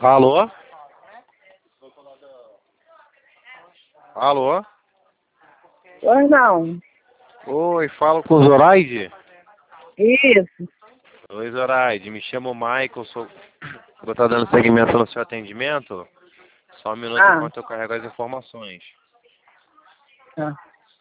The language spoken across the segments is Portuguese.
Alô? Alô? Oi, não. Oi, falo com o Zoraide? Isso. Oi, Zoraide, me chamo Michael, vou estar dando seguimento no seu atendimento. Só um minuto enquanto eu carrego as informações. Tá.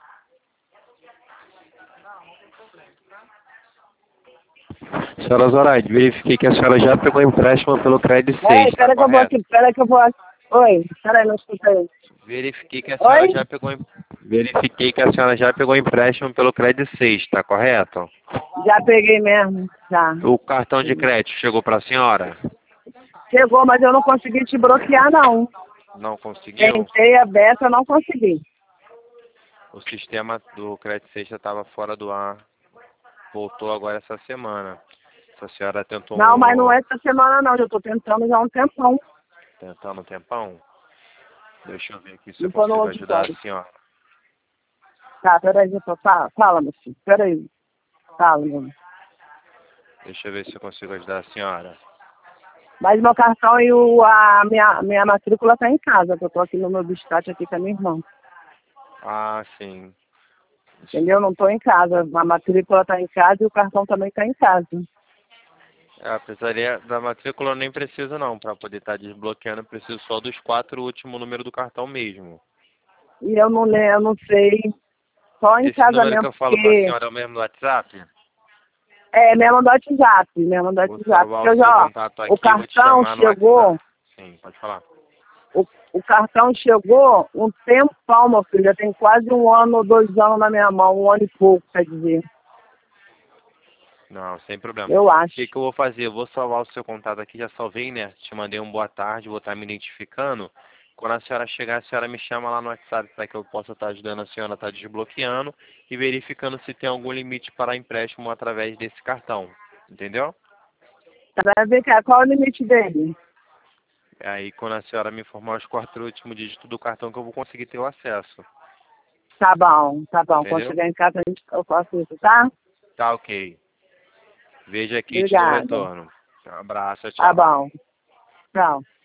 Senhora Zoraide, verifiquei que a senhora já pegou empréstimo pelo Credit 6, Peraí, tá peraí que eu vou correto? aqui, peraí que eu vou aqui. Oi, peraí, não escutei. Verifiquei que a senhora Oi? já pegou Verifiquei que a senhora já pegou empréstimo pelo Credit 6, tá correto? Já peguei mesmo, já. O cartão de crédito chegou para a senhora? Chegou, mas eu não consegui te bloquear, não. Não conseguiu? Tentei a beta, não consegui. O sistema do Credit 6 já estava fora do ar. Voltou agora essa semana. Se a senhora tentou Não, mas não é essa semana, não. Eu tô tentando já há um tempão. tentando um tempão, deixa eu ver aqui se Não eu tô no consigo ajudar auditório. a senhora. Tá, peraí, fala, meu filho. Peraí. Fala, meu. Deixa eu ver se eu consigo ajudar a senhora. Mas meu cartão e a minha matrícula tá em casa, que eu tô aqui no meu biscate aqui com a minha irmã. Ah, sim. Entendeu? Eu não tô em casa. A matrícula tá em casa e o cartão também tá em casa. A precisaria da matrícula eu nem preciso não, para poder estar desbloqueando, eu preciso só dos 4 últimos números do cartão mesmo. E eu não lembro, eu não sei. Só em Esse casa número que mesmo, eu falo para a porque senhora é o mesmo do WhatsApp? mesmo do WhatsApp, mesmo do Vou WhatsApp. salvar Porque o eu seu já, ó, contato o aqui e vou te cartão chamar no chegou, WhatsApp. Sim, pode falar. o cartão chegou um tempão, meu filho. Já tem quase 1 ano ou 2 anos na minha mão, 1 ano e pouco, quer dizer. Não, sem problema. Eu O acho. que eu vou fazer? Eu vou salvar o seu contato aqui, já salvei, né? Te mandei um boa tarde, vou estar me identificando. Quando a senhora chegar, a senhora me chama lá no WhatsApp para que eu possa estar ajudando a senhora a estar desbloqueando e verificando se tem algum limite para empréstimo através desse cartão. Entendeu? Vai ver qual é o limite dele. Aí quando a senhora me informar os 4 últimos dígitos do cartão que eu vou conseguir ter o acesso. Tá bom, tá bom. Quando Entendeu? chegar em casa eu faço isso, tá? Tá ok. Veja aqui e te dou Obrigada. retorno. Um abraço, Tá tchau. bom. Tchau.